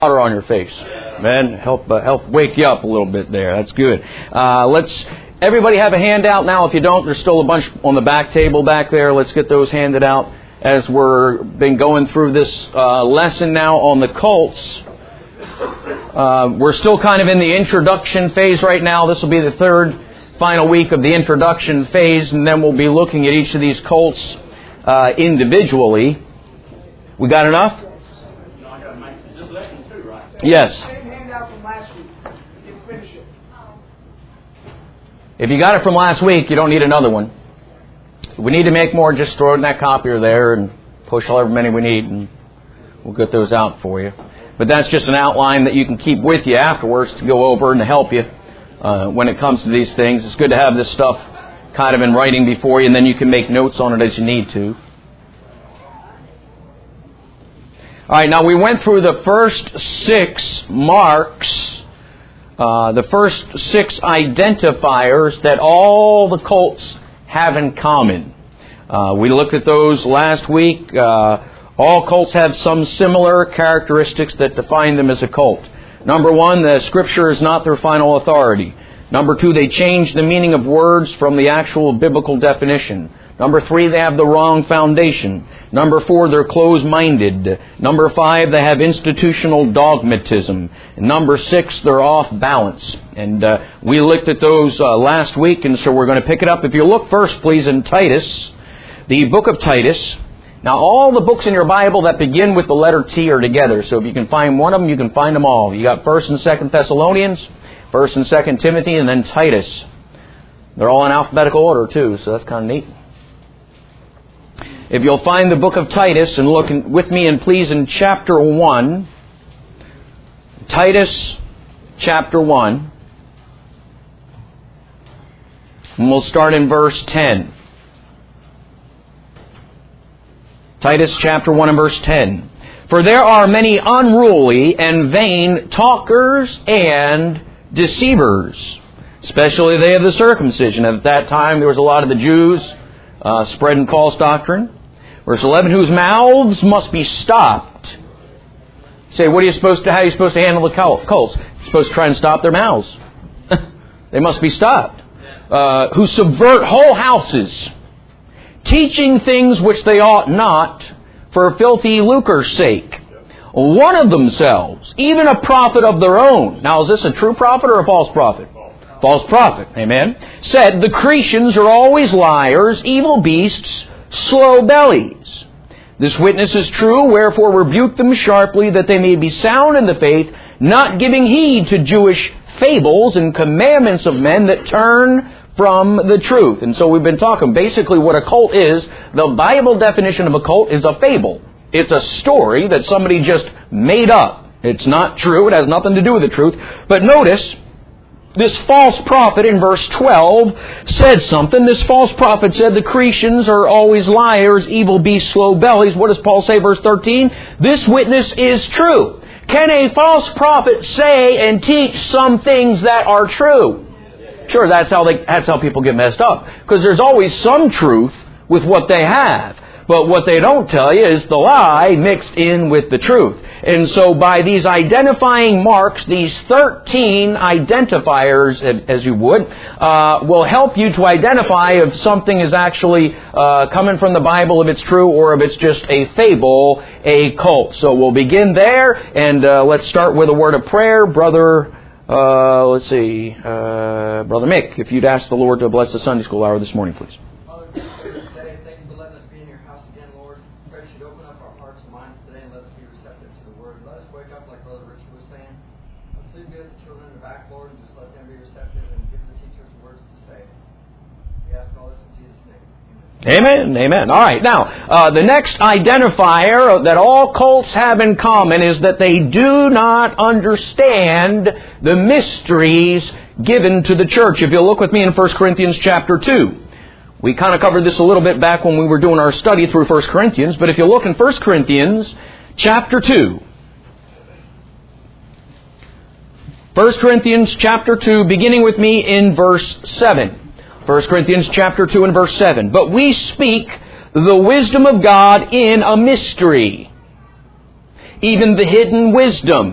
Water on your face. Man, help wake you up a little bit there. That's good. Everybody have a handout now. If you don't, there's still a bunch on the back table back there. Let's get those handed out as we're been going through this lesson now on the cults. We're still kind of in the introduction phase right now. This will be the third final week of the introduction phase, and then we'll be looking at each of these cults individually. We got enough? Yes. If you got it from last week, you don't need another one. If we need to make more, just throw it in that copier there and push however many we need, and we'll get those out for you. But that's just an outline that you can keep with you afterwards to go over and to help you when it comes to these things. It's good to have this stuff kind of in writing before you, and then you can make notes on it as you need to. All right, now we went through the first 6 marks, the first 6 identifiers that all the cults have in common. We looked at those last week. All cults have some similar characteristics that define them as a cult. Number 1, the Scripture is not their final authority. Number 2, they change the meaning of words from the actual biblical definition. Number 3, they have the wrong foundation. Number 4, they're closed-minded. Number 5, they have institutional dogmatism. And number 6, they're off balance. And we looked at those last week, and so we're going to pick it up. If you look first, please, in Titus, the book of Titus. Now, all the books in your Bible that begin with the letter T are together. So if you can find one of them, you can find them all. You got 1st and 2nd Thessalonians, 1st and 2nd Timothy, and then Titus. They're all in alphabetical order, too, so that's kind of neat. If you'll find the book of Titus and look with me and please in chapter 1. Titus chapter 1. And we'll start in verse 10. Titus chapter 1 and verse 10. For there are many unruly and vain talkers and deceivers, especially they of the circumcision. At that time there was a lot of the Jews spreading false doctrine. Verse 11, whose mouths must be stopped. Say, how are you supposed to handle the cults? You're supposed to try and stop their mouths. They must be stopped. Who subvert whole houses, teaching things which they ought not, for filthy lucre's sake. One of themselves, even a prophet of their own. Now, is this a true prophet or a false prophet? False prophet. Amen. Said, the Cretians are always liars, evil beasts, slow bellies. This witness is true, wherefore rebuke them sharply, that they may be sound in the faith, not giving heed to Jewish fables and commandments of men that turn from the truth. And so we've been talking basically what a cult is. The Bible definition of a cult is a fable. It's a story that somebody just made up. It's not true. It has nothing to do with the truth. But notice, this false prophet in verse 12 said something. This false prophet said the Cretians are always liars, evil beasts, slow bellies. What does Paul say, verse 13? This witness is true. Can a false prophet say and teach some things that are true? Sure, that's how people get messed up. Because there's always some truth with what they have. But what they don't tell you is the lie mixed in with the truth. And so by these identifying marks, these 13 identifiers, as you would, will help you to identify if something is actually coming from the Bible, if it's true, or if it's just a fable, a cult. So we'll begin there, and let's start with a word of prayer. Brother Mick, if you'd ask the Lord to bless the Sunday school hour this morning, please. Amen. Amen. All right. Now, the next identifier that all cults have in common is that they do not understand the mysteries given to the church. If you'll look with me in 1 Corinthians chapter 2. We kind of covered this a little bit back when we were doing our study through 1 Corinthians. But if you look in 1 Corinthians chapter 2. 1 Corinthians chapter 2, beginning with me in verse 7. 1 Corinthians chapter 2 and verse 7. But we speak the wisdom of God in a mystery, even the hidden wisdom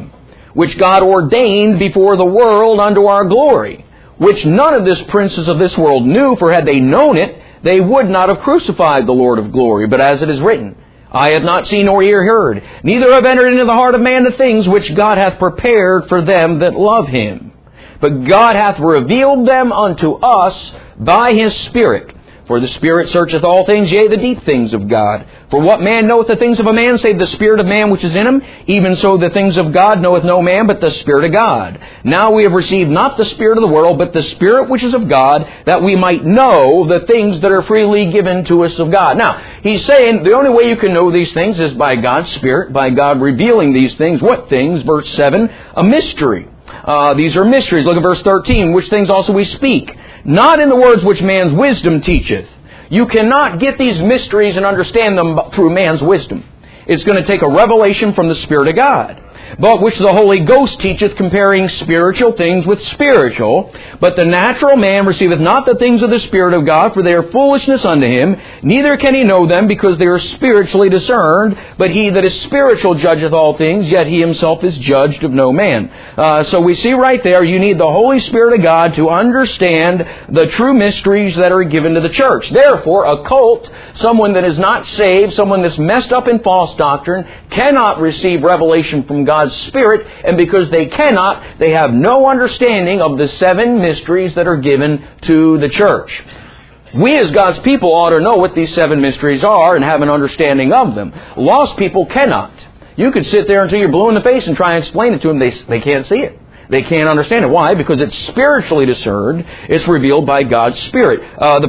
which God ordained before the world unto our glory, which none of this princes of this world knew, for had they known it, they would not have crucified the Lord of glory. But as it is written, I have not seen nor ear heard, neither have entered into the heart of man the things which God hath prepared for them that love Him. But God hath revealed them unto us by His Spirit. For the Spirit searcheth all things, yea, the deep things of God. For what man knoweth the things of a man, save the Spirit of man which is in him? Even so the things of God knoweth no man, but the Spirit of God. Now we have received not the spirit of the world, but the Spirit which is of God, that we might know the things that are freely given to us of God. Now, he's saying the only way you can know these things is by God's Spirit, by God revealing these things. What things? Verse 7, a mystery. These are mysteries. Look at verse 13. Which things also we speak, not in the words which man's wisdom teacheth. You cannot get these mysteries and understand them through man's wisdom. It's going to take a revelation from the Spirit of God. But which the Holy Ghost teacheth, comparing spiritual things with spiritual. But the natural man receiveth not the things of the Spirit of God, for they are foolishness unto him. Neither can he know them, because they are spiritually discerned. But he that is spiritual judgeth all things, yet he himself is judged of no man. So we see right there, you need the Holy Spirit of God to understand the true mysteries that are given to the church. Therefore, a cult, someone that is not saved, someone that's messed up in false doctrine, cannot receive revelation from God's Spirit, and because they cannot, they have no understanding of the 7 mysteries that are given to the church. We as God's people ought to know what these 7 mysteries are and have an understanding of them. Lost people cannot. You could sit there until you're blue in the face and try and explain it to them. They can't see it. They can't understand it. Why? Because it's spiritually discerned. It's revealed by God's Spirit.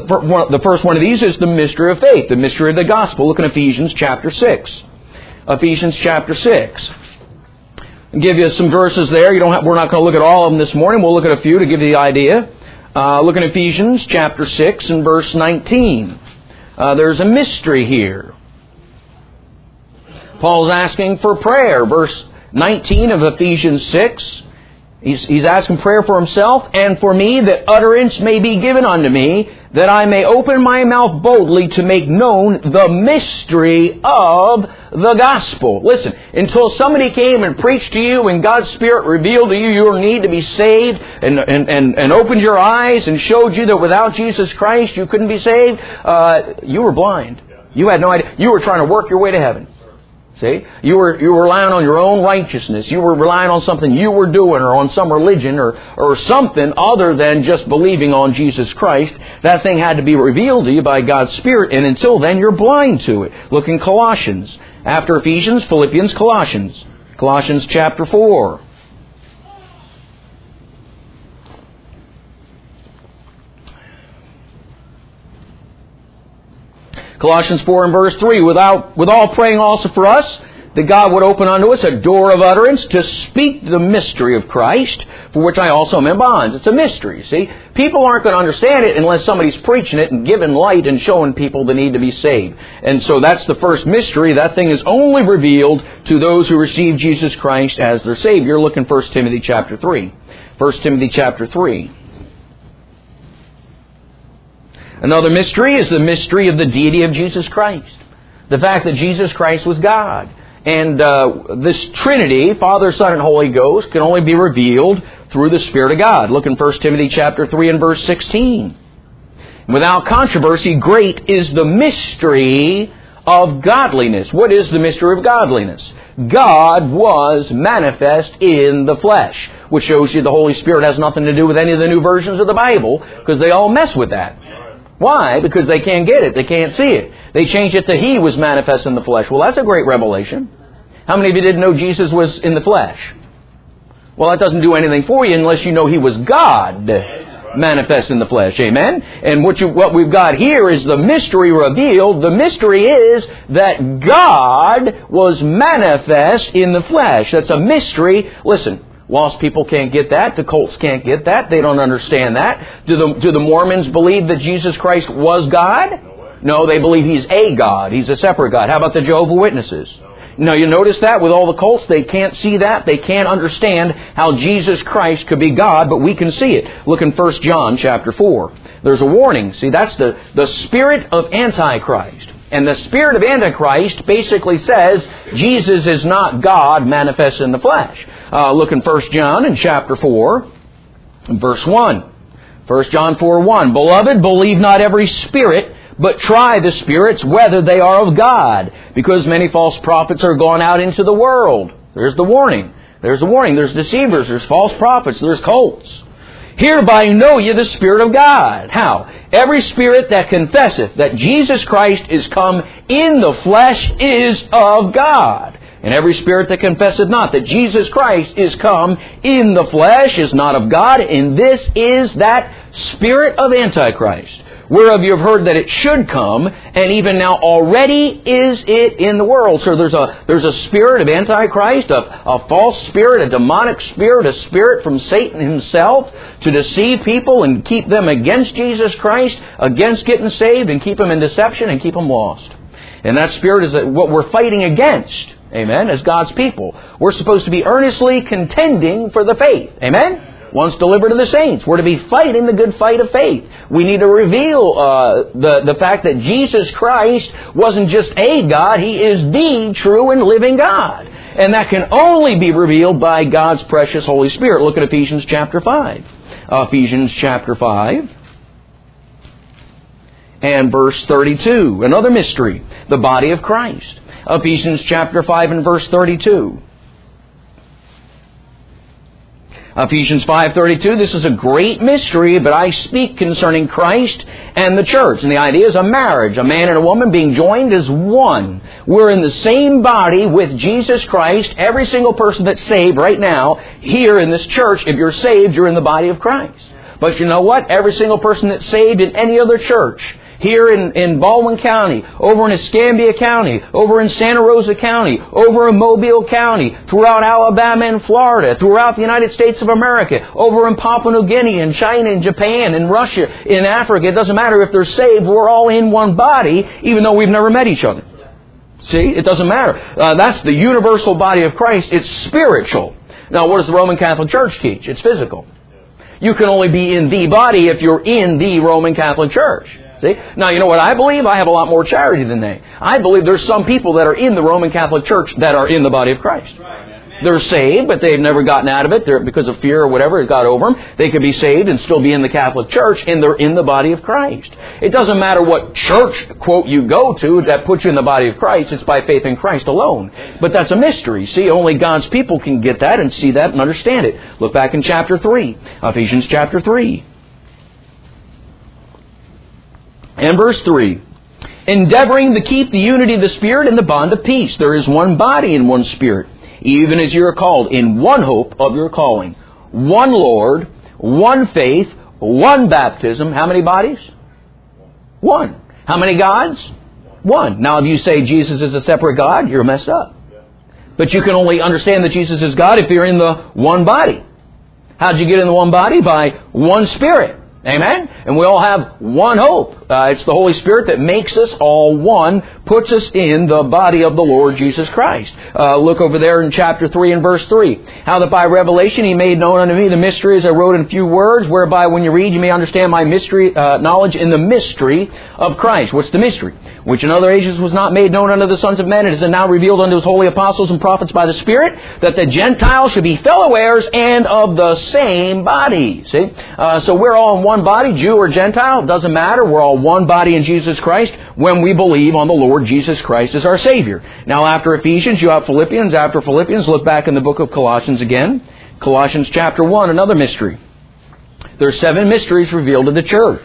The first one of these is the mystery of faith, the mystery of the gospel. Look in Ephesians chapter 6. Ephesians chapter 6. I'll give you some verses there. We're not going to look at all of them this morning. We'll look at a few to give you the idea. Look in Ephesians chapter 6 and verse 19. There's a mystery here. Paul's asking for prayer. Verse 19 of Ephesians 6. He's asking prayer for himself and for me, that utterance may be given unto me, that I may open my mouth boldly to make known the mystery of the gospel. Listen, until somebody came and preached to you and God's Spirit revealed to you your need to be saved and opened your eyes and showed you that without Jesus Christ you couldn't be saved, you were blind. You had no idea. You were trying to work your way to heaven. See? You were relying on your own righteousness. You were relying on something you were doing or on some religion or something other than just believing on Jesus Christ. That thing had to be revealed to you by God's Spirit, and until then you're blind to it. Look in Colossians. After Ephesians, Philippians, Colossians. Colossians chapter 4. Colossians 4 and verse 3, with all praying also for us, that God would open unto us a door of utterance to speak the mystery of Christ, for which I also am in bonds. It's a mystery, see? People aren't going to understand it unless somebody's preaching it and giving light and showing people the need to be saved. And so that's the first mystery. That thing is only revealed to those who receive Jesus Christ as their Savior. Look in 1 Timothy chapter 3. 1 Timothy chapter 3. Another mystery is the mystery of the deity of Jesus Christ. The fact that Jesus Christ was God. And this Trinity, Father, Son, and Holy Ghost, can only be revealed through the Spirit of God. Look in 1 Timothy chapter 3 and verse 16. Without controversy, great is the mystery of godliness. What is the mystery of godliness? God was manifest in the flesh, which shows you the Holy Spirit has nothing to do with any of the new versions of the Bible, because they all mess with that. Why? Because they can't get it. They can't see it. They changed it to He was manifest in the flesh. Well, that's a great revelation. How many of you didn't know Jesus was in the flesh? Well, that doesn't do anything for you unless you know He was God manifest in the flesh. Amen? And what we've got here is the mystery revealed. The mystery is that God was manifest in the flesh. That's a mystery. Listen. Lost people can't get that. The cults can't get that. They don't understand that. Do the Mormons believe that Jesus Christ was God? No, they believe He's a God. He's a separate God. How about the Jehovah's Witnesses? No, you notice that with all the cults, they can't see that. They can't understand how Jesus Christ could be God, but we can see it. Look in 1 John chapter 4. There's a warning. See, that's the spirit of Antichrist. And the spirit of Antichrist basically says Jesus is not God manifest in the flesh. Look in 1 John in chapter 4, verse 1. 1 John 4:1. Beloved, believe not every spirit, but try the spirits whether they are of God, because many false prophets are gone out into the world. There's the warning. There's the warning. There's deceivers. There's false prophets. There's cults. Hereby know ye the Spirit of God. How? Every spirit that confesseth that Jesus Christ is come in the flesh is of God. And every spirit that confesseth not that Jesus Christ is come in the flesh is not of God. And this is that spirit of Antichrist, whereof you have heard that it should come, and even now already is it in the world. So there's a spirit of Antichrist, a false spirit, a demonic spirit, a spirit from Satan himself to deceive people and keep them against Jesus Christ, against getting saved, and keep them in deception and keep them lost. And that spirit is what we're fighting against. Amen. As God's people, we're supposed to be earnestly contending for the faith. Amen. Once delivered to the saints, we're to be fighting the good fight of faith. We need to reveal the fact that Jesus Christ wasn't just a God, He is the true and living God. And that can only be revealed by God's precious Holy Spirit. Look at Ephesians chapter 5. Ephesians chapter 5 and verse 32. Another mystery, the body of Christ. Ephesians chapter 5 and verse 32. Ephesians 5:32, this is a great mystery, but I speak concerning Christ and the church. And the idea is a marriage, a man and a woman being joined as one. We're in the same body with Jesus Christ. Every single person that's saved right now, here in this church, if you're saved, you're in the body of Christ. But you know what? Every single person that's saved in any other church, here in Baldwin County, over in Escambia County, over in Santa Rosa County, over in Mobile County, throughout Alabama and Florida, throughout the United States of America, over in Papua New Guinea, in China, in Japan, in Russia, in Africa. It doesn't matter if they're saved. We're all in one body, even though we've never met each other. See? It doesn't matter. That's the universal body of Christ. It's spiritual. Now, what does the Roman Catholic Church teach? It's physical. You can only be in the body if you're in the Roman Catholic Church. See? Now, you know what I believe? I have a lot more charity than they. I believe there's some people that are in the Roman Catholic Church that are in the body of Christ. They're saved, but they've never gotten out of it. They're, because of fear or whatever, it got over them. They could be saved and still be in the Catholic Church, and they're in the body of Christ. It doesn't matter what church, quote, you go to that puts you in the body of Christ. It's by faith in Christ alone. But that's a mystery. See, only God's people can get that and see that and understand it. Look back in chapter 3. Ephesians chapter 3. And verse 3, endeavoring to keep the unity of the Spirit in the bond of peace. There is one body and one Spirit, even as you are called, in one hope of your calling. One Lord, one faith, one baptism. How many bodies? One. How many gods? One. Now, if you say Jesus is a separate God, you're messed up. But you can only understand that Jesus is God if you're in the one body. How'd you get in the one body? By one Spirit. Amen? And we all have one hope. It's the Holy Spirit that makes us all one, puts us in the body of the Lord Jesus Christ. Look over there in chapter 3 and verse 3. How that by revelation He made known unto me the mystery as I wrote in few words, whereby when you read you may understand my mystery knowledge in the mystery of Christ. What's the mystery? Which in other ages was not made known unto the sons of men, it is now revealed unto His holy apostles and prophets by the Spirit, that the Gentiles should be fellow heirs and of the same body. See? So we're all in one body, Jew or Gentile, it doesn't matter. We're all one body in Jesus Christ when we believe on the Lord Jesus Christ as our Savior. Now after Ephesians, you have Philippians. After Philippians, look back in the book of Colossians again. Colossians chapter 1, another mystery. There's 7 mysteries revealed to the church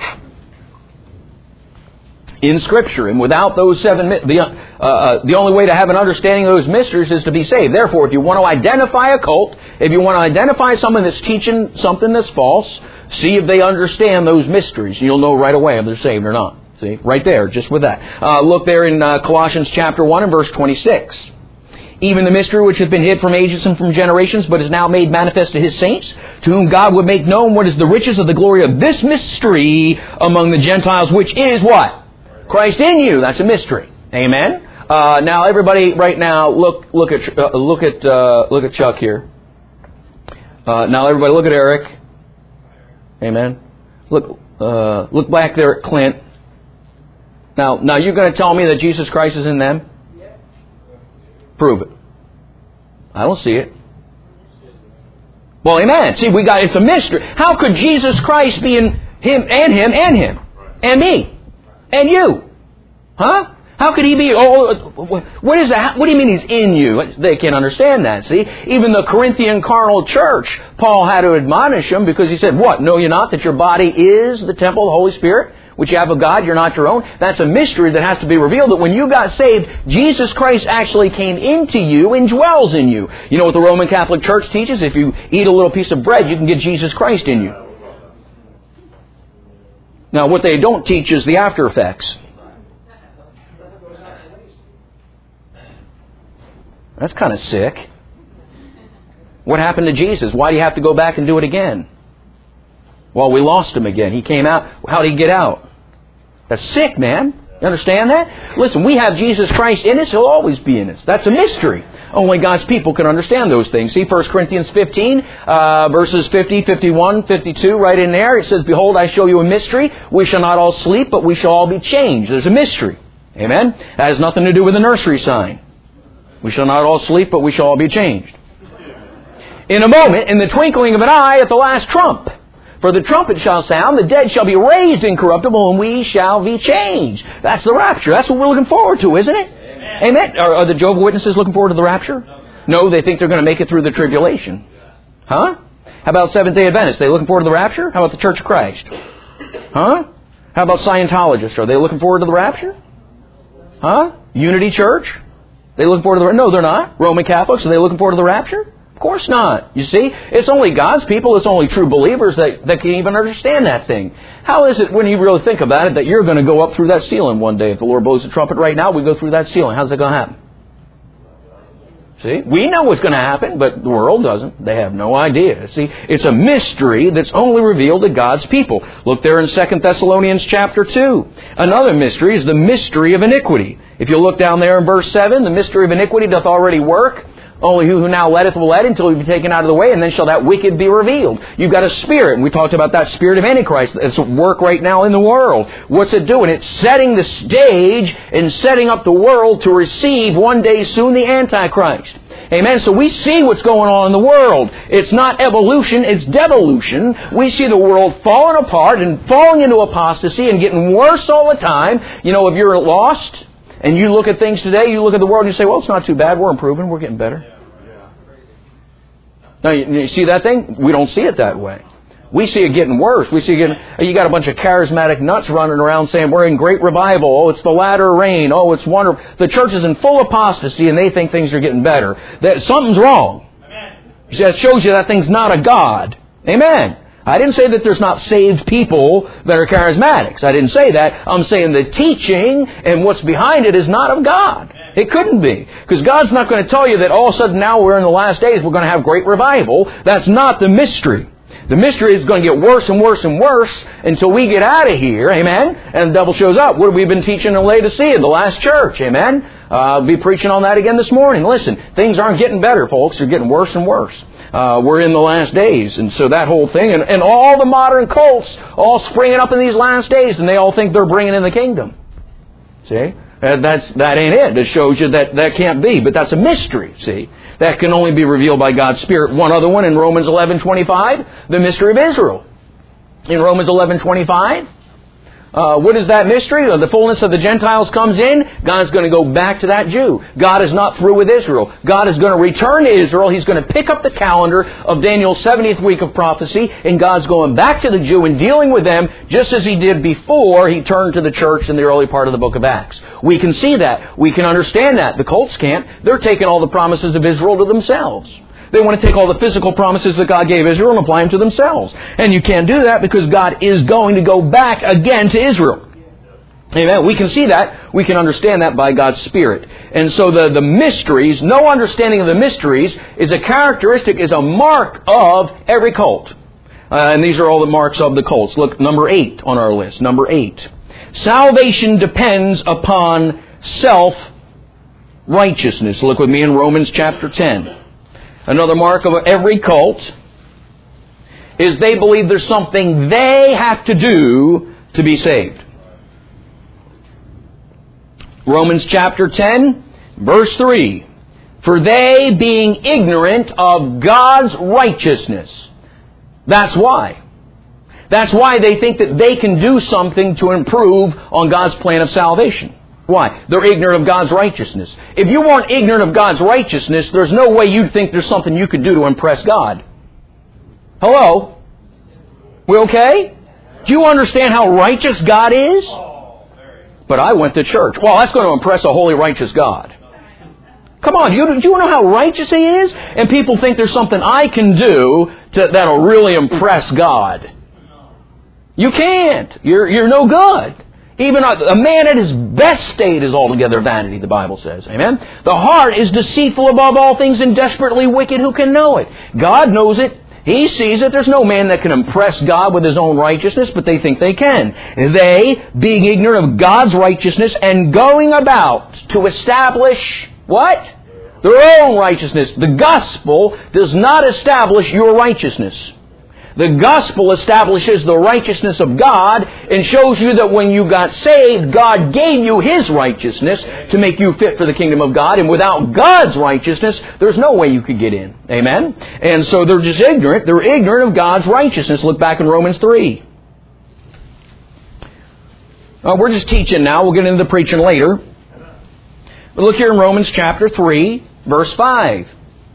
in Scripture. And without those 7, the only way to have an understanding of those mysteries is to be saved. Therefore, if you want to identify a cult, if you want to identify someone that's teaching something that's false, see if they understand those mysteries. You'll know right away if they're saved or not. See? Right there, just with that. Look there in Colossians chapter 1 and verse 26. Even the mystery which hath been hid from ages and from generations, but is now made manifest to His saints, to whom God would make known what is the riches of the glory of this mystery among the Gentiles, which is what? Christ in you. That's a mystery. Amen. Now, everybody, right now, look at Chuck here. Now, everybody, look at Eric. Amen. Look back there at Clint. Now you're going to tell me that Jesus Christ is in them? Prove it. I don't see it. Well, amen. See, it's a mystery. How could Jesus Christ be in him and him and him and me and you? Huh? How could he be? What is that? What do you mean he's in you? They can't understand that. See, even the Corinthian carnal church, Paul had to admonish them because he said, "What? Know you not that your body is the temple of the Holy Spirit, which you have of God? You're not your own." That's a mystery that has to be revealed. That when you got saved, Jesus Christ actually came into you and dwells in you. You know what the Roman Catholic Church teaches? If you eat a little piece of bread, you can get Jesus Christ in you. Now, what they don't teach is the after effects. That's kind of sick. What happened to Jesus? Why do you have to go back and do it again? Well, we lost him again. He came out. How did he get out? That's sick, man. You understand that? Listen, we have Jesus Christ in us. He'll always be in us. That's a mystery. Only God's people can understand those things. See 1 Corinthians 15, verses 50, 51, 52, right in there. It says, "Behold, I show you a mystery. We shall not all sleep, but we shall all be changed." There's a mystery. Amen? That has nothing to do with the nursery sign. We shall not all sleep, but we shall all be changed. In a moment, in the twinkling of an eye, at the last trump. For the trumpet shall sound, the dead shall be raised incorruptible, and we shall be changed. That's the rapture. That's what we're looking forward to, isn't it? Amen. Are the Jehovah's Witnesses looking forward to the rapture? No, they think they're going to make it through the tribulation. Huh? How about Seventh-day Adventists? They looking forward to the rapture? How about the Church of Christ? Huh? How about Scientologists? Are they looking forward to the rapture? Huh? Unity Church? They looking forward to the rapture? No, they're not. Roman Catholics, are they looking forward to the rapture? Of course not. You see, it's only God's people, it's only true believers that can even understand that thing. How is it, when you really think about it, that you're going to go up through that ceiling one day? If the Lord blows the trumpet right now, we go through that ceiling. How's that going to happen? See, we know what's going to happen, but the world doesn't. They have no idea. See, it's a mystery that's only revealed to God's people. Look there in 2 Thessalonians chapter 2. Another mystery is the mystery of iniquity. If you look down there in verse 7, the mystery of iniquity doth already work. Only who now letteth will let until he be taken out of the way, and then shall that wicked be revealed. You've got a spirit, and we talked about that spirit of Antichrist that's at work right now in the world. What's it doing? It's setting the stage and setting up the world to receive one day soon the Antichrist. Amen. So we see what's going on in the world. It's not evolution, it's devolution. We see the world falling apart and falling into apostasy and getting worse all the time. You know, if you're lost and you look at things today, you look at the world and you say, well, it's not too bad. We're improving. We're getting better. Now, you see that thing? We don't see it that way. We see it getting worse. We see you got a bunch of charismatic nuts running around saying, we're in great revival. Oh, it's the latter rain. Oh, it's wonderful. The church is in full apostasy and they think things are getting better. That something's wrong. That shows you that thing's not a God. Amen. I didn't say that there's not saved people that are charismatics. I didn't say that. I'm saying the teaching and what's behind it is not of God. It couldn't be. Because God's not going to tell you that all of a sudden now we're in the last days, we're going to have great revival. That's not the mystery. The mystery is going to get worse and worse and worse until we get out of here, amen, and the devil shows up. What have we been teaching in Laodicea, the last church, amen? I'll be preaching on that again this morning. Listen, things aren't getting better, folks. They're getting worse and worse. We're in the last days, and so that whole thing, and all the modern cults all springing up in these last days, and they all think they're bringing in the kingdom. See? That ain't it. It shows you that can't be, but that's a mystery, see? That can only be revealed by God's Spirit. One other one in Romans 11:25, the mystery of Israel. In Romans 11:25, what is that mystery? The fullness of the Gentiles comes in. God's going to go back to that Jew. God is not through with Israel. God is going to return to Israel. He's going to pick up the calendar of Daniel's 70th week of prophecy, and God's going back to the Jew and dealing with them just as He did before He turned to the church in the early part of the book of Acts. We can see that. We can understand that. The cults can't. They're taking all the promises of Israel to themselves. They want to take all the physical promises that God gave Israel and apply them to themselves. And you can't do that because God is going to go back again to Israel. Amen. We can see that. We can understand that by God's Spirit. And so the mysteries, no understanding of the mysteries is a characteristic, is a mark of every cult. And these are all the marks of the cults. Look, number 8 on our list. Number 8. Salvation depends upon self-righteousness. Look with me in Romans chapter 10. Another mark of every cult is they believe there's something they have to do to be saved. Romans chapter 10, verse 3. For they, being ignorant of God's righteousness. That's why. That's why they think that they can do something to improve on God's plan of salvation. Why? They're ignorant of God's righteousness. If you weren't ignorant of God's righteousness, there's no way you'd think there's something you could do to impress God. Hello? We okay? Do you understand how righteous God is? But I went to church. Well, that's going to impress a holy, righteous God. Come on, do you know how righteous He is? And people think there's something I can do that'll really impress God. You can't. You're no good. Even a man at his best state is altogether vanity, the Bible says. Amen? The heart is deceitful above all things and desperately wicked. Who can know it? God knows it. He sees it. There's no man that can impress God with his own righteousness, but they think they can. They, being ignorant of God's righteousness and going about to establish what? Their own righteousness. The gospel does not establish your righteousness. The gospel establishes the righteousness of God and shows you that when you got saved, God gave you His righteousness to make you fit for the kingdom of God. And without God's righteousness, there's no way you could get in. Amen? And so they're just ignorant. They're ignorant of God's righteousness. Look back in Romans 3. We're just teaching now. We'll get into the preaching later. But look here in Romans chapter 3, verse 5.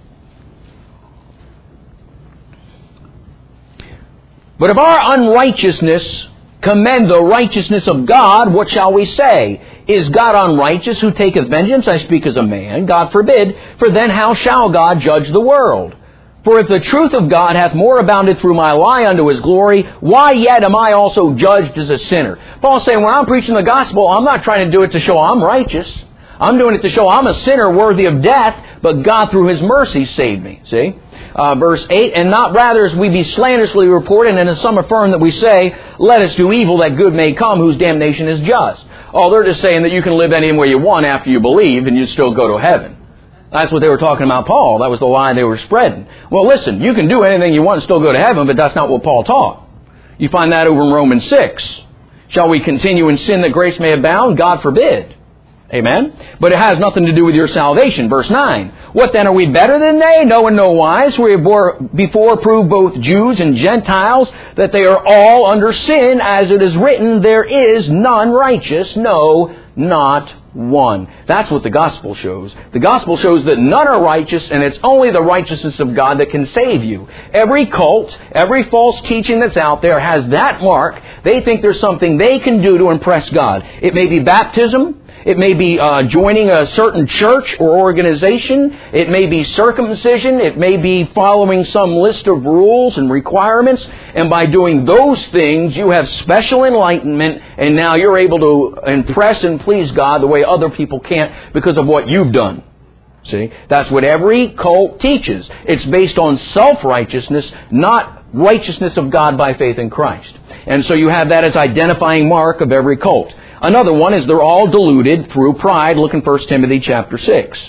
But if our unrighteousness commend the righteousness of God, what shall we say? Is God unrighteous who taketh vengeance? I speak as a man. God forbid. For then how shall God judge the world? For if the truth of God hath more abounded through my lie unto His glory, why yet am I also judged as a sinner? Paul's saying, when I'm preaching the gospel, I'm not trying to do it to show I'm righteous. I'm doing it to show I'm a sinner worthy of death, but God through His mercy saved me. See? Verse 8, and not rather as we be slanderously reported, and as some affirm that we say, let us do evil that good may come, whose damnation is just. Oh, they're just saying that you can live any way you want after you believe, and you still go to heaven. That's what they were talking about Paul. That was the lie they were spreading. Well, listen, you can do anything you want and still go to heaven, but that's not what Paul taught. You find that over in Romans 6. Shall we continue in sin that grace may abound? God forbid. Amen? But it has nothing to do with your salvation. Verse 9. What then, are we better than they? No, in no wise. For we have before proved both Jews and Gentiles that they are all under sin, as it is written, there is none righteous, no, not one. That's what the gospel shows. The gospel shows that none are righteous, and it's only the righteousness of God that can save you. Every cult, every false teaching that's out there has that mark. They think there's something they can do to impress God. It may be baptism. It may be joining a certain church or organization. It may be circumcision. It may be following some list of rules and requirements. And by doing those things, you have special enlightenment, and now you're able to impress and please God the way other people can't because of what you've done. See? That's what every cult teaches. It's based on self-righteousness, not righteousness of God by faith in Christ. And so you have that as identifying mark of every cult. Another one is they're all deluded through pride. Look in 1 Timothy chapter 6.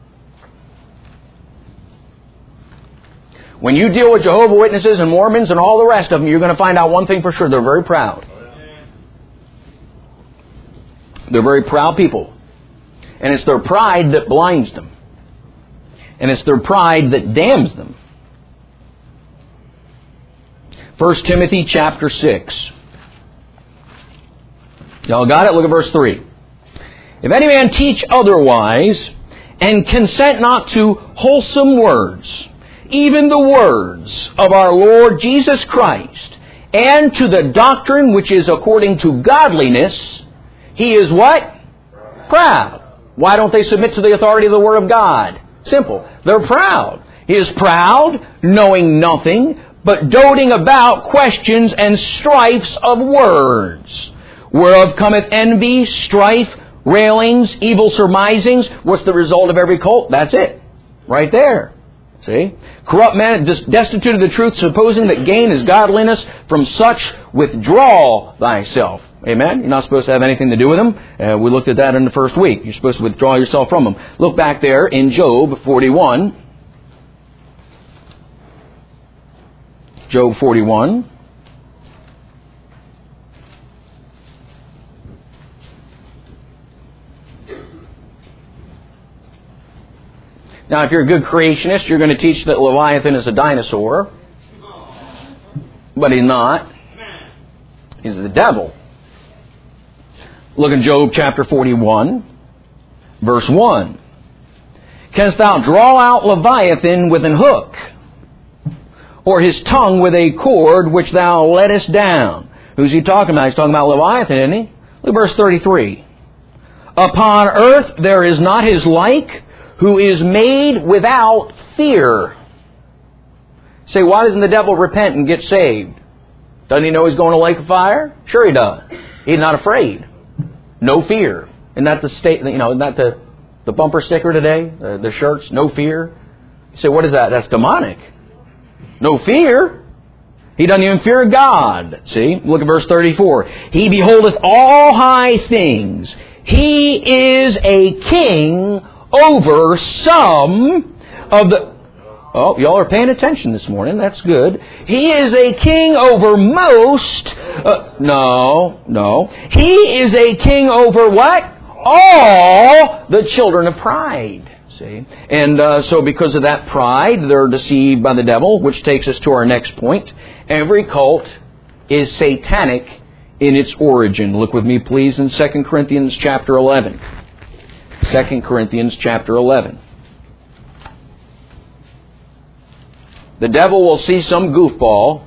When you deal with Jehovah's Witnesses and Mormons and all the rest of them, you're going to find out one thing for sure. They're very proud. They're very proud people. And it's their pride that blinds them. And it's their pride that damns them. 1 Timothy chapter 6. Y'all got it? Look at verse 3. If any man teach otherwise, and consent not to wholesome words, even the words of our Lord Jesus Christ, and to the doctrine which is according to godliness, he is what? Proud. Why don't they submit to the authority of the Word of God? Simple. They're proud. He is proud, knowing nothing, but doting about questions and strifes of words, whereof cometh envy, strife, railings, evil surmisings. What's the result of every cult? That's it. Right there. See? Corrupt man, destitute of the truth, supposing that gain is godliness. From such withdraw thyself. Amen? You're not supposed to have anything to do with them. We looked at that in the first week. You're supposed to withdraw yourself from them. Look back there in Job 41. Job 41. Now, if you're a good creationist, you're going to teach that Leviathan is a dinosaur. But he's not. He's the devil. Look at Job chapter 41, verse 1. Canst thou draw out Leviathan with an hook, or his tongue with a cord which thou lettest down? Who's he talking about? He's talking about Leviathan, isn't he? Look at verse 33. Upon earth there is not his like, who is made without fear. Say, why doesn't the devil repent and get saved? Doesn't he know he's going to lake of fire? Sure he does. He's not afraid. No fear. Isn't that the state? Isn't that the bumper sticker today? The shirts, no fear. You say, what is that? That's demonic. No fear. He doesn't even fear God. See? Look at verse 34. He beholdeth all high things. He is a king over some of the... Oh, y'all are paying attention this morning. That's good. He is a king over most... No. He is a king over what? All the children of pride. See? And so because of that pride, they're deceived by the devil, which takes us to our next point. Every cult is satanic in its origin. Look with me, please, in 2 Corinthians chapter 11. 2 Corinthians chapter 11. The devil will see some goofball.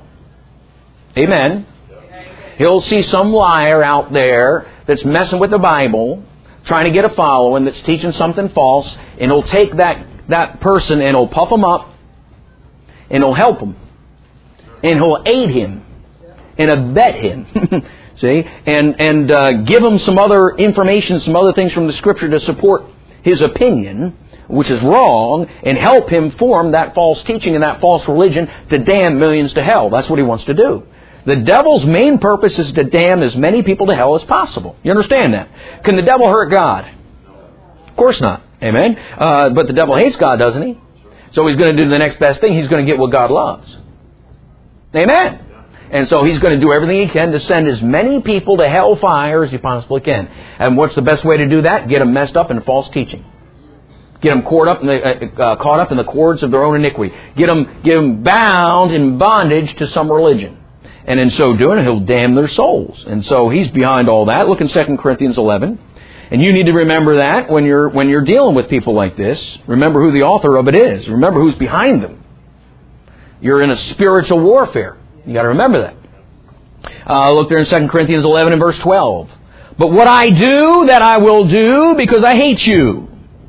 Amen. He'll see some liar out there that's messing with the Bible, trying to get a following, that's teaching something false, and he'll take that person and he'll puff him up, and he'll help him, and he'll aid him, and abet him. See? And give him some other information, some other things from the Scripture to support his opinion, which is wrong, and help him form that false teaching and that false religion to damn millions to hell. That's what he wants to do. The devil's main purpose is to damn as many people to hell as possible. You understand that? Can the devil hurt God? Of course not. Amen? But the devil hates God, doesn't he? So he's going to do the next best thing. He's going to get what God loves. Amen? And so he's going to do everything he can to send as many people to hellfire as he possibly can. And what's the best way to do that? Get them messed up in false teaching. Get them caught up in the cords of their own iniquity. Get them bound in bondage to some religion. And in so doing, he'll damn their souls. And so he's behind all that. Look in 2 Corinthians 11. And you need to remember that when you're dealing with people like this. Remember who the author of it is. Remember who's behind them. You're in a spiritual warfare. You got to remember that. Look there in 2 Corinthians 11 and verse 12. But what I do, that I will do because I hate you.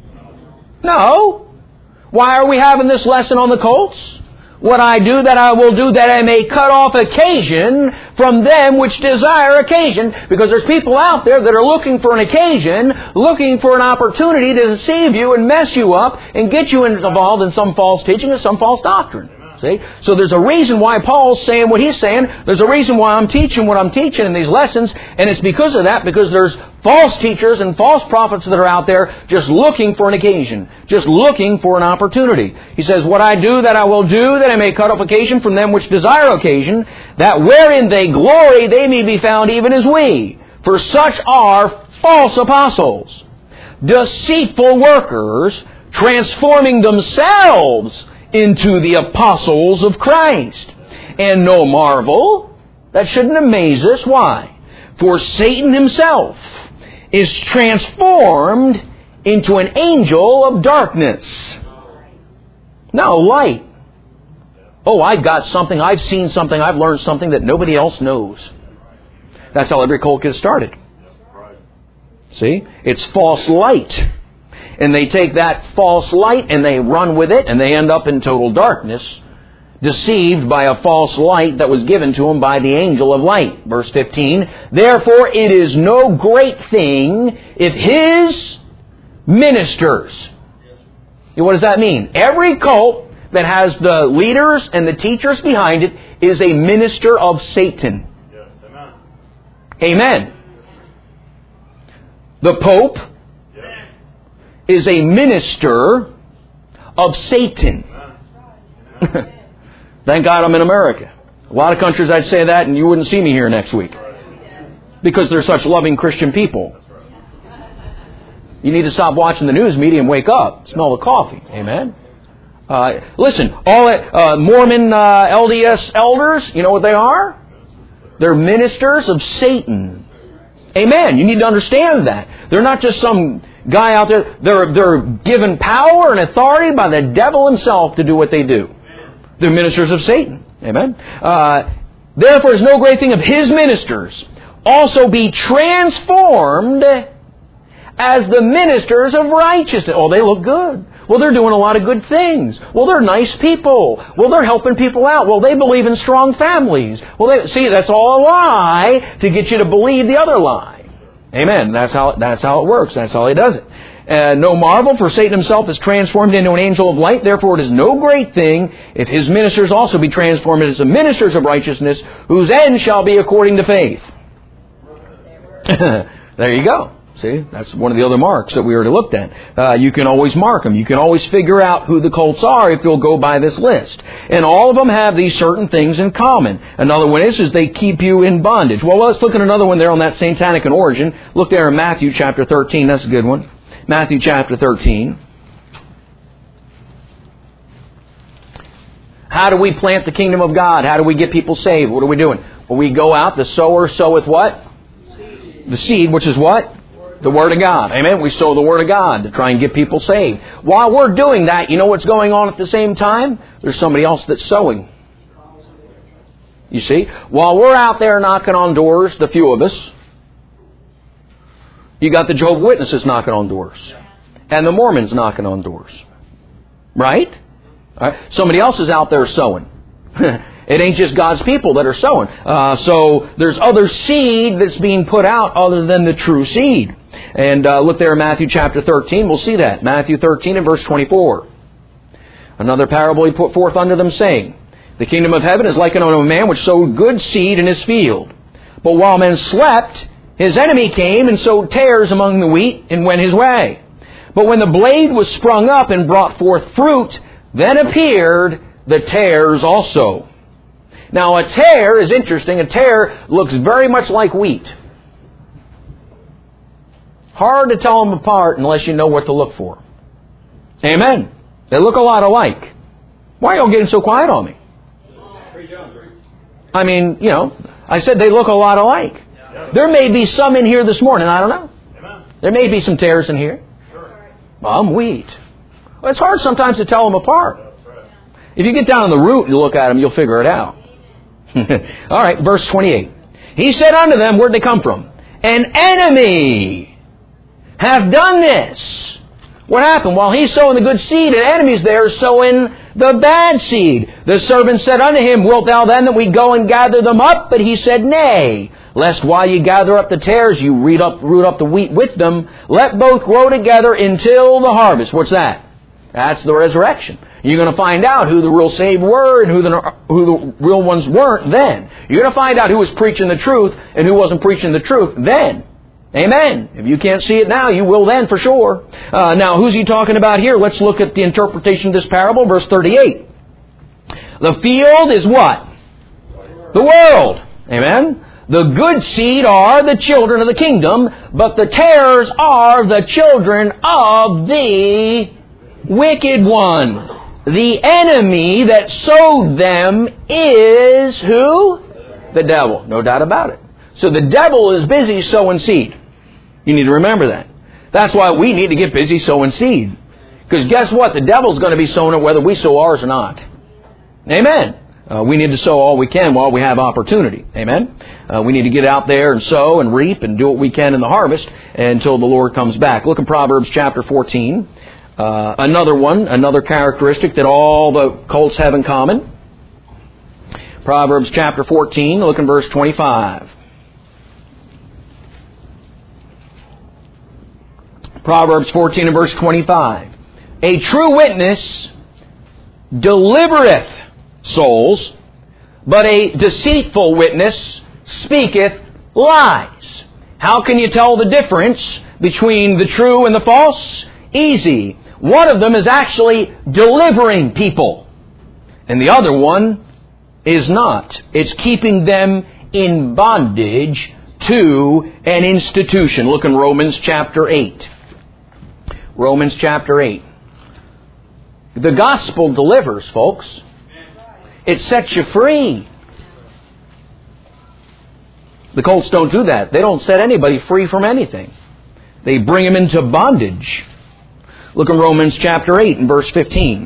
No. Why are we having this lesson on the cults? What I do, that I will do, that I may cut off occasion from them which desire occasion. Because there's people out there that are looking for an occasion, looking for an opportunity to deceive you and mess you up and get you involved in some false teaching or some false doctrine. See? So there's a reason why Paul's saying what he's saying. There's a reason why I'm teaching what I'm teaching in these lessons. And it's because of that, because there's false teachers and false prophets that are out there just looking for an occasion, just looking for an opportunity. He says, what I do, that I will do, that I may cut off occasion from them which desire occasion, that wherein they glory, they may be found even as we. For such are false apostles, deceitful workers, transforming themselves into the apostles of Christ. And no marvel, that shouldn't amaze us. Why? For Satan himself is transformed into an angel of darkness. No, light. Oh, I've got something, I've seen something, I've learned something that nobody else knows. That's how every cult gets started. See? It's false light. And they take that false light and they run with it and they end up in total darkness, deceived by a false light that was given to them by the angel of light. Verse 15, therefore it is no great thing if his ministers... What does that mean? Every cult that has the leaders and the teachers behind it is a minister of Satan. Yes, amen. Amen. The Pope is a minister of Satan. Thank God I'm in America. A lot of countries I'd say that and you wouldn't see me here next week. Because they're such loving Christian people. You need to stop watching the news media and wake up. Smell the coffee. Amen? Listen, all that Mormon LDS elders, you know what they are? They're ministers of Satan. Amen. You need to understand that. They're not just some guy out there. They're given power and authority by the devil himself to do what they do. They're ministers of Satan. Amen. Therefore, it's no great thing if his ministers also be transformed as the ministers of righteousness. Oh, they look good. Well, they're doing a lot of good things. Well, they're nice people. Well, they're helping people out. Well, they believe in strong families. Well, see, that's all a lie to get you to believe the other lie. Amen. That's how it works. That's how he does it. No marvel, for Satan himself is transformed into an angel of light. Therefore, it is no great thing if his ministers also be transformed into ministers of righteousness, whose end shall be according to faith. There you go. See, that's one of the other marks that we already looked at. You can always mark them. You can always figure out who the cults are if you'll go by this list. And all of them have these certain things in common. Another one is they keep you in bondage. Well, let's look at another one there on that satanic in origin. Look there in Matthew chapter 13. That's a good one. Matthew chapter 13. How do we plant the kingdom of God? How do we get people saved? What are we doing? Well, we go out, the sower soweth what? The seed, which is what? The Word of God. Amen? We sow the Word of God to try and get people saved. While we're doing that, you know what's going on at the same time? There's somebody else that's sowing. You see? While we're out there knocking on doors, the few of us, you got the Jehovah's Witnesses knocking on doors. And the Mormons knocking on doors. Right? Somebody else is out there sowing. It ain't just God's people that are sowing. So there's other seed that's being put out other than the true seed. And look there in Matthew chapter 13. We'll see that. Matthew 13 and verse 24. Another parable he put forth unto them, saying, the kingdom of heaven is likened unto a man which sowed good seed in his field. But while men slept, his enemy came and sowed tares among the wheat and went his way. But when the blade was sprung up and brought forth fruit, then appeared the tares also. Now, a tare is interesting. A tare looks very much like wheat. Hard to tell them apart unless you know what to look for. Amen. They look a lot alike. Why are you all getting so quiet on me? I mean, you know, I said they look a lot alike. There may be some in here this morning. I don't know. There may be some tares in here. Well, I'm wheat. Well, it's hard sometimes to tell them apart. If you get down on the root and you look at them, you'll figure it out. All right, verse 28. He said unto them, where'd they come from? An enemy hath done this. What happened? While he's sowing the good seed, an enemy's there sowing the bad seed. The servant said unto him, wilt thou then that we go and gather them up? But he said, nay, lest while you gather up the tares, you root up the wheat with them. Let both grow together until the harvest. What's that? That's the resurrection. You're going to find out who the real saved were and who the real ones weren't then. You're going to find out who was preaching the truth and who wasn't preaching the truth then. Amen. If you can't see it now, you will then for sure. Now, who's he talking about here? Let's look at the interpretation of this parable, verse 38. The field is what? The world. Amen. The good seed are the children of the kingdom, but the tares are the children of the wicked one. The enemy that sowed them is who? The devil. No doubt about it. So the devil is busy sowing seed. You need to remember that. That's why we need to get busy sowing seed. Because guess what? The devil's going to be sowing it whether we sow ours or not. Amen. We need to sow all we can while we have opportunity. Amen. We need to get out there and sow and reap and do what we can in the harvest until the Lord comes back. Look in Proverbs chapter 14. Another characteristic that all the cults have in common. Proverbs chapter 14, look in verse 25. Proverbs 14 and verse 25. A true witness delivereth souls, but a deceitful witness speaketh lies. How can you tell the difference between the true and the false? Easy. One of them is actually delivering people, and the other one is not. It's keeping them in bondage to an institution. Look in Romans chapter 8. Romans chapter 8. The gospel delivers, folks. It sets you free. The cults don't do that. They don't set anybody free from anything. They bring them into bondage. Look in Romans chapter 8 and verse 15.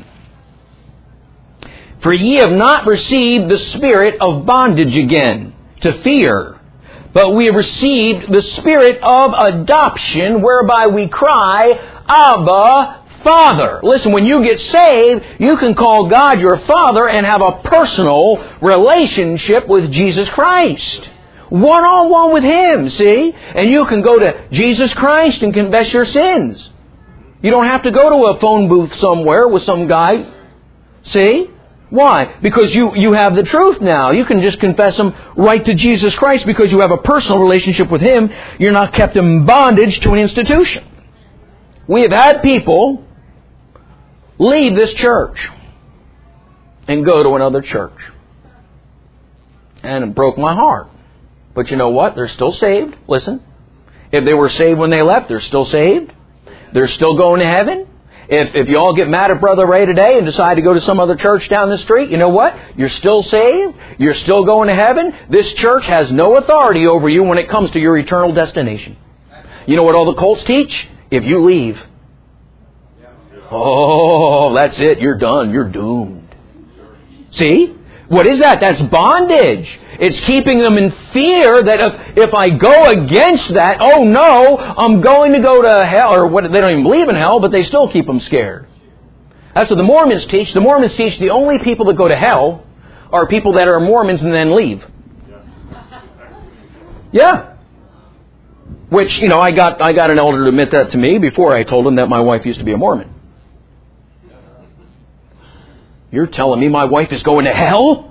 For ye have not received the spirit of bondage again to fear, but we have received the spirit of adoption, whereby we cry, Abba, Father. Listen, when you get saved, you can call God your Father and have a personal relationship with Jesus Christ. One-on-one with Him, see? And you can go to Jesus Christ and confess your sins. You don't have to go to a phone booth somewhere with some guy. See? Why? Because you have the truth now. You can just confess them right to Jesus Christ because you have a personal relationship with Him. You're not kept in bondage to an institution. We have had people leave this church and go to another church. And it broke my heart. But you know what? They're still saved. Listen. If they were saved when they left, they're still saved. They're still going to heaven. If you all get mad at Brother Ray today and decide to go to some other church down the street, you know what? You're still saved. You're still going to heaven. This church has no authority over you when it comes to your eternal destination. You know what all the cults teach? If you leave, oh, that's it. You're done. You're doomed. See? What is that? That's bondage. It's keeping them in fear that if I go against that, oh no, I'm going to go to hell. Or what? They don't even believe in hell, but they still keep them scared. That's what the Mormons teach. The Mormons teach the only people that go to hell are people that are Mormons and then leave. Yeah. Which, you know, I got an elder to admit that to me before I told him that my wife used to be a Mormon. You're telling me my wife is going to hell?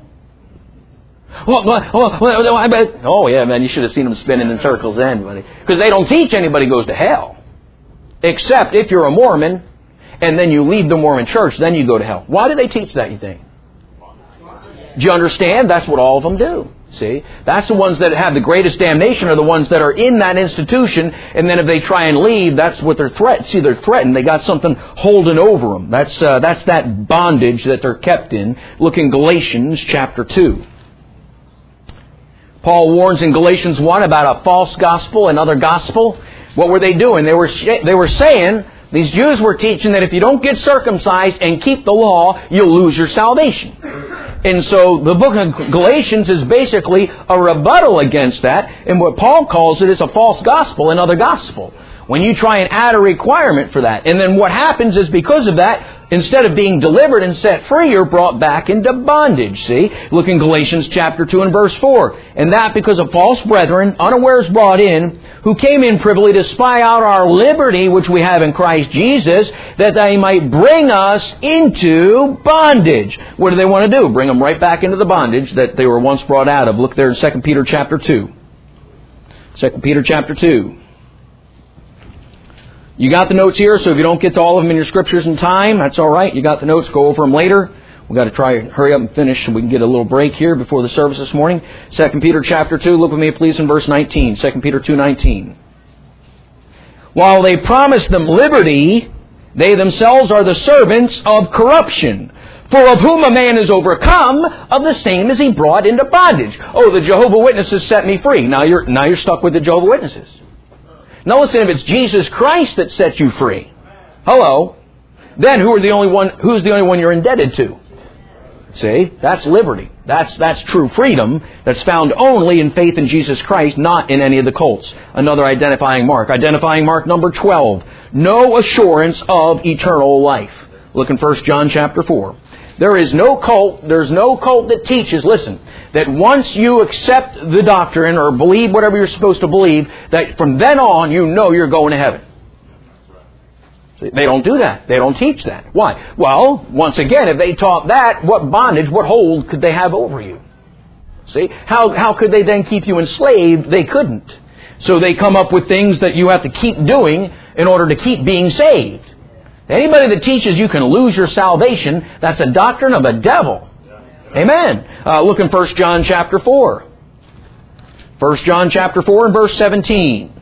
Oh, yeah, man, you should have seen them spinning in circles then, buddy. Because they don't teach anybody goes to hell. Except if you're a Mormon, and then you leave the Mormon church, then you go to hell. Why do they teach that, you think? Do you understand? That's what all of them do. See? That's the ones that have the greatest damnation are the ones that are in that institution, and then if they try and leave, that's what they're threatened. See, they're threatened. They got something holding over them. That's that bondage that they're kept in. Look in Galatians chapter 2. Paul warns in Galatians 1 about a false gospel, another gospel. What were they doing? They were saying, these Jews were teaching that if you don't get circumcised and keep the law, you'll lose your salvation. And so the book of Galatians is basically a rebuttal against that. And what Paul calls it is a false gospel, another gospel. When you try and add a requirement for that. And then what happens is because of that, instead of being delivered and set free, you're brought back into bondage. See? Look in Galatians chapter 2 and verse 4. And that because of false brethren, unawares brought in, who came in privily to spy out our liberty, which we have in Christ Jesus, that they might bring us into bondage. What do they want to do? Bring them right back into the bondage that they were once brought out of. Look there in 2 Peter chapter 2. 2 Peter chapter 2. You got the notes here, so if you don't get to all of them in your scriptures in time, that's all right. You got the notes, go over them later. We've got to try and hurry up and finish so we can get a little break here before the service this morning. 2 Peter chapter 2, look with me please in verse 19. 2 Peter 2:19. While they promise them liberty, they themselves are the servants of corruption. For of whom a man is overcome, of the same is he brought into bondage. Oh, the Jehovah's Witnesses set me free. Now you're stuck with the Jehovah's Witnesses. Now listen, if it's Jesus Christ that sets you free, hello, then who's the only one you're indebted to? See, that's liberty. That's true freedom that's found only in faith in Jesus Christ, not in any of the cults. Another identifying mark. Identifying mark number 12. No assurance of eternal life. Look in 1 John chapter 4. There's no cult that teaches, listen, that once you accept the doctrine or believe whatever you're supposed to believe, that from then on you know you're going to heaven. See, they don't do that. They don't teach that. Why? Well, once again, if they taught that, what bondage, what hold could they have over you? See? How could they then keep you enslaved? They couldn't. So they come up with things that you have to keep doing in order to keep being saved. Anybody that teaches you can lose your salvation, that's a doctrine of a devil. Amen. Look in 1 John chapter 4. 1 John chapter 4 and verse 17.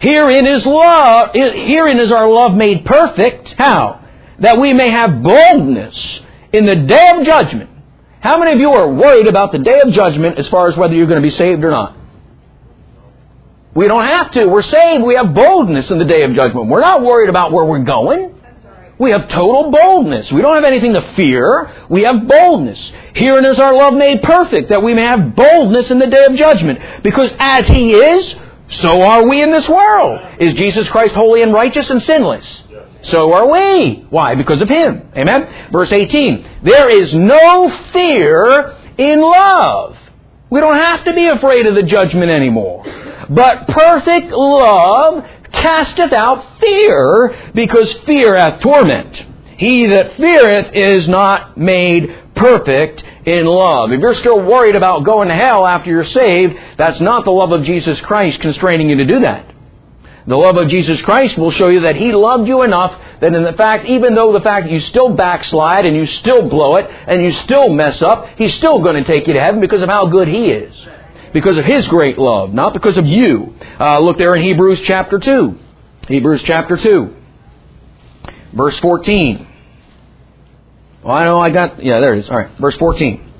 Herein is our love made perfect. How? That we may have boldness in the day of judgment. How many of you are worried about the day of judgment as far as whether you're going to be saved or not? We don't have to. We're saved. We have boldness in the day of judgment. We're not worried about where we're going. We have total boldness. We don't have anything to fear. We have boldness. Herein is our love made perfect, that we may have boldness in the day of judgment. Because as He is, so are we in this world. Is Jesus Christ holy and righteous and sinless? So are we. Why? Because of Him. Amen? Verse 18. There is no fear in love. We don't have to be afraid of the judgment anymore. But perfect love casteth out fear, because fear hath torment. He that feareth is not made perfect in love. If you're still worried about going to hell after you're saved, that's not the love of Jesus Christ constraining you to do that. The love of Jesus Christ will show you that He loved you enough that in the fact, even though the fact that you still backslide and you still blow it and you still mess up, He's still going to take you to heaven because of how good He is. Because of His great love, not because of you. Look there in Hebrews chapter 2. Hebrews chapter 2. Verse 14. Well, I know there it is. All right, verse 14.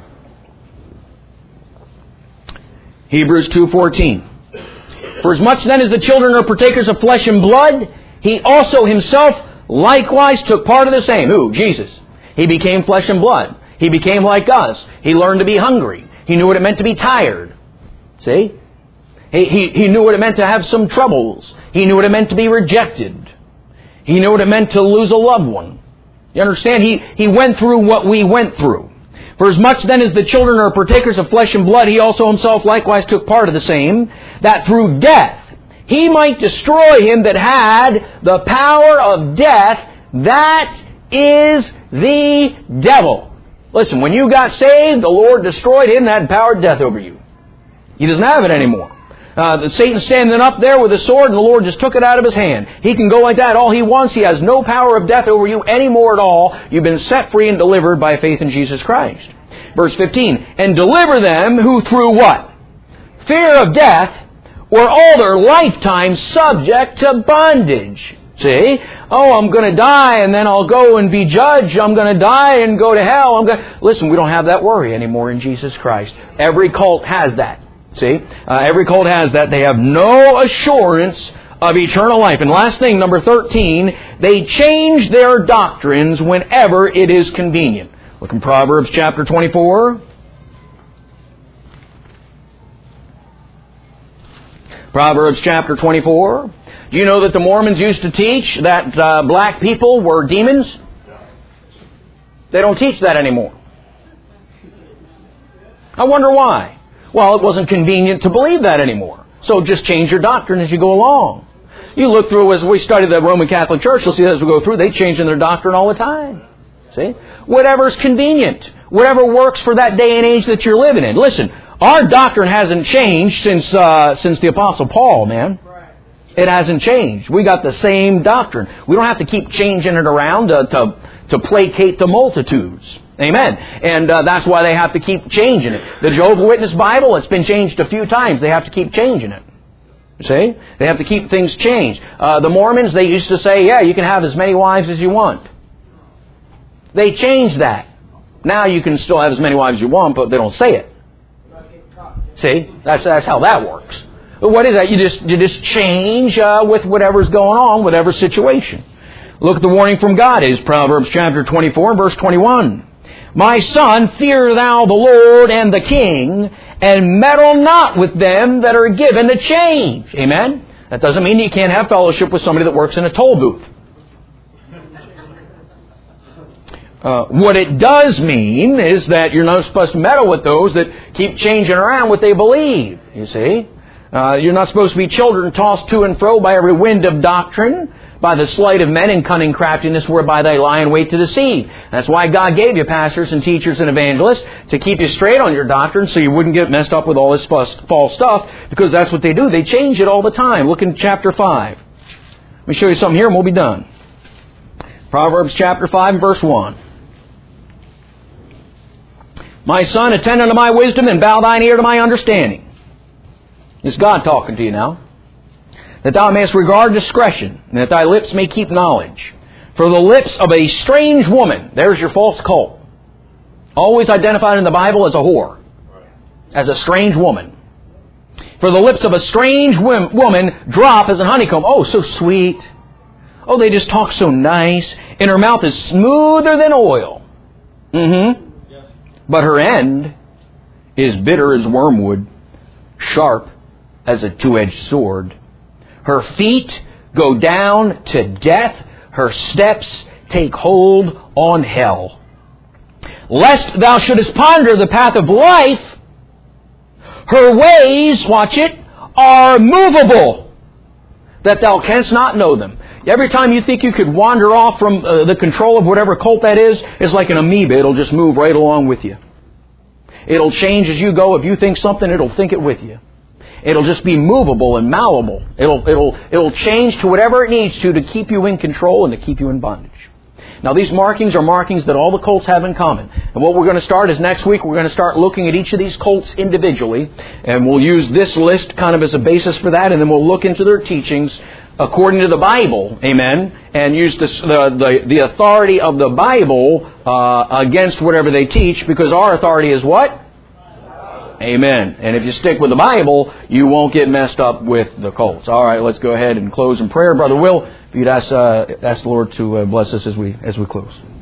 Hebrews 2:14. For as much then as the children are partakers of flesh and blood, He also Himself likewise took part of the same. Who? Jesus. He became flesh and blood. He became like us. He learned to be hungry. He knew what it meant to be tired. See? He knew what it meant to have some troubles. He knew what it meant to be rejected. He knew what it meant to lose a loved one. You understand? He went through what we went through. For as much then as the children are partakers of flesh and blood, He also Himself likewise took part of the same, that through death He might destroy him that had the power of death, that is the devil. Listen, when you got saved, the Lord destroyed him that had power of death over you. He doesn't have it anymore. Satan's standing up there with a sword, and the Lord just took it out of His hand. He can go like that all he wants. He has no power of death over you anymore at all. You've been set free and delivered by faith in Jesus Christ. Verse 15, and deliver them who through what? Fear of death were all their lifetime subject to bondage. See? Oh, I'm going to die and then I'll go and be judged. I'm going to die and go to hell. Listen, we don't have that worry anymore in Jesus Christ. Every cult has that. See? Every cult has that. They have no assurance of eternal life. And last thing, number 13, they change their doctrines whenever it is convenient. Look in Proverbs chapter 24. Proverbs chapter 24. Do you know that the Mormons used to teach that black people were demons? They don't teach that anymore. I wonder why. Well, it wasn't convenient to believe that anymore. So just change your doctrine as you go along. You look through, as we study the Roman Catholic Church, you'll see that as we go through, they change in their doctrine all the time. See? Whatever's convenient. Whatever works for that day and age that you're living in. Listen, our doctrine hasn't changed since the Apostle Paul, man. It hasn't changed. We got the same doctrine. We don't have to keep changing it around to placate the multitudes. Amen. And that's why they have to keep changing it. The Jehovah's Witness Bible, it's been changed a few times. They have to keep changing it. See? They have to keep things changed. The Mormons, they used to say, yeah, you can have as many wives as you want. They changed that. Now you can still have as many wives as you want, but they don't say it. See? That's how that works. But what is that? You just change with whatever's going on, whatever situation. Look at the warning from God. It is Proverbs chapter 24, verse 21. My son, fear thou the Lord and the King, and meddle not with them that are given to change. Amen? That doesn't mean you can't have fellowship with somebody that works in a toll booth. What it does mean is that you're not supposed to meddle with those that keep changing around what they believe. You see? You're not supposed to be children tossed to and fro by every wind of doctrine, by the sleight of men and cunning craftiness whereby they lie in wait to deceive. That's why God gave you pastors and teachers and evangelists, to keep you straight on your doctrine so you wouldn't get messed up with all this false stuff, because that's what they do. They change it all the time. Look in chapter 5. Let me show you something here and we'll be done. Proverbs chapter 5 verse 1. My son, attend unto my wisdom and bow thine ear to my understanding. It's God talking to you now. that thou mayest regard discretion, and that thy lips may keep knowledge. For the lips of a strange woman, there's your false cult, always identified in the Bible as a whore, as a strange woman. For the lips of a strange woman drop as a honeycomb. Oh, so sweet. Oh, they just talk so nice. And her mouth is smoother than oil. But her end is bitter as wormwood, sharp as a two-edged sword. Her feet go down to death. Her steps take hold on hell. Lest thou shouldest ponder the path of life, her ways, watch it, are movable, that thou canst not know them. Every time you think you could wander off from the control of whatever cult that is, it's like an amoeba. It'll just move right along with you. It'll change as you go. If you think something, it'll think it with you. It'll just be movable and malleable. It'll change to whatever it needs to keep you in control and to keep you in bondage. Now, these markings are markings that all the cults have in common. And what we're going to start is next week we're going to start looking at each of these cults individually. And we'll use this list kind of as a basis for that. And then we'll look into their teachings according to the Bible. Amen. And use the authority of the Bible against whatever they teach. Because our authority is what? Amen. And if you stick with the Bible, you won't get messed up with the cults. All right, let's go ahead and close in prayer. Brother Will, if you'd ask the Lord to bless us as we close.